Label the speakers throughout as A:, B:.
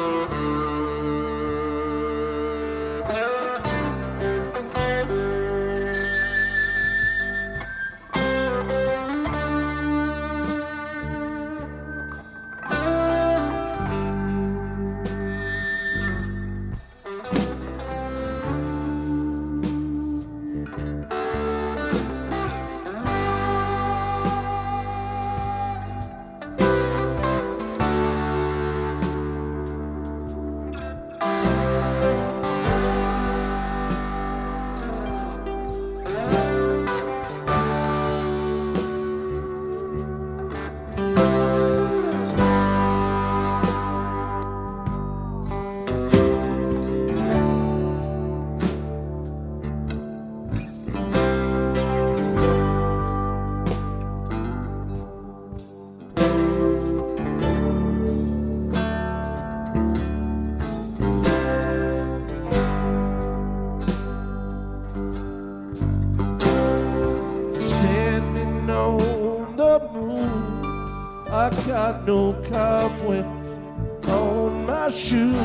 A: I got no cobweb on my shoes.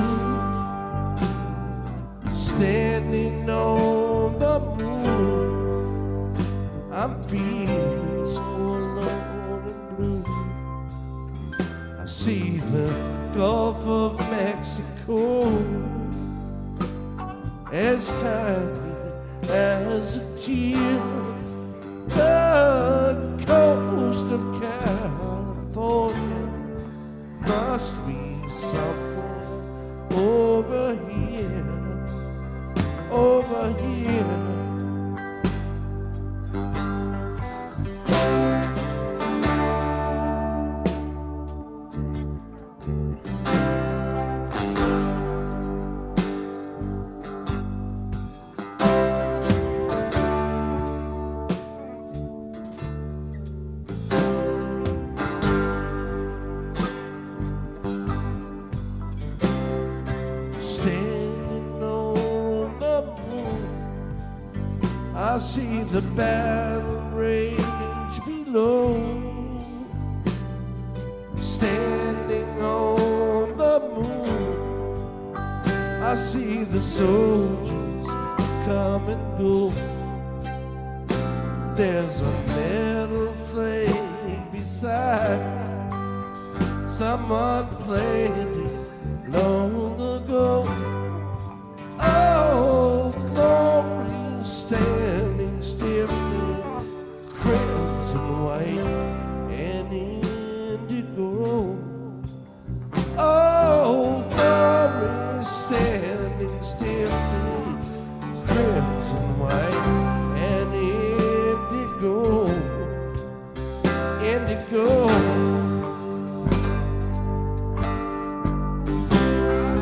A: Standing on the moon, I'm feeling so alone and blue. I see the Gulf of Mexico as tiny as a tear. The coast of California must be somewhere over here, over here. Standing on the moon, I see the battle rage below. Standing on the moon, I see the soldiers come and go. There's a metal flag beside someone planted long ago. Oh, glory, standing stiffly, crimson, white, and indigo. Oh, glory, standing stiffly, crimson, white, and indigo, indigo.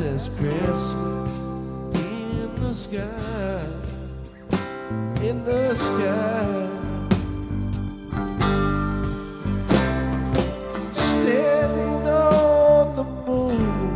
A: brightest crescent in the sky, in the sky. Standing on the moon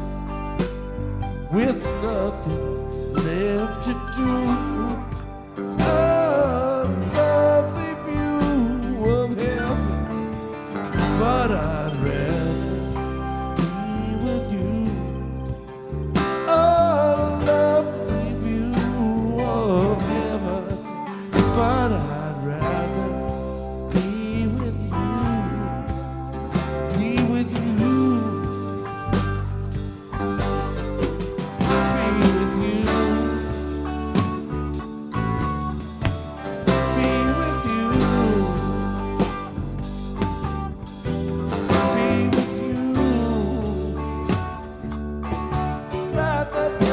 A: with nothing left to do. A lovely view of heaven, but I'd rather be with you. A lovely view of heaven, but I'd rather be with you. Be with you. Be with you. Be with you. Be with you. Rather